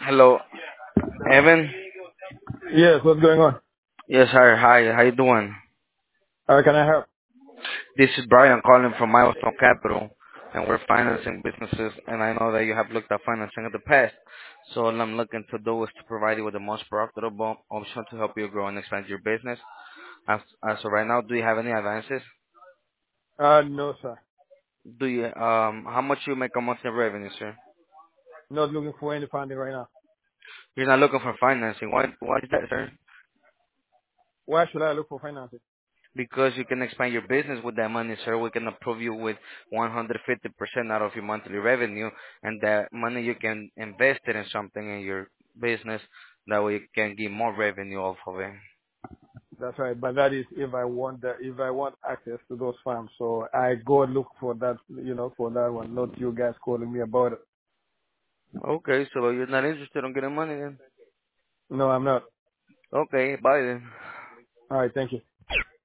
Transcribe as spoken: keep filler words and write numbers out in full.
Hello, Evan. Yes, what's going on? Yes, sir. Hi. How you doing? How can I help? This is Brian calling from Milestone Capital, and we're financing businesses. And I know that you have looked at financing in the past. So what I'm looking to do is to provide you with the most profitable option to help you grow and expand your business. As, as of right now, do you have any advances? Uh, no, sir. Do you um how much you make a monthly revenue, sir? Not looking for any funding right now. You're not looking for financing. Why? Why is that, sir? Why should I look for financing? Because you can expand your business with that money, sir. We can approve you with one hundred fifty percent out of your monthly revenue, and that money you can invest it in something in your business. That way you can get more revenue off of it. That's right, but that is if I want that, if I want access to those farms. So I go look for that, you know, for that one, not you guys calling me about it. Okay, so you're not interested in getting money then? No, I'm not. Okay, bye then. All right, thank you.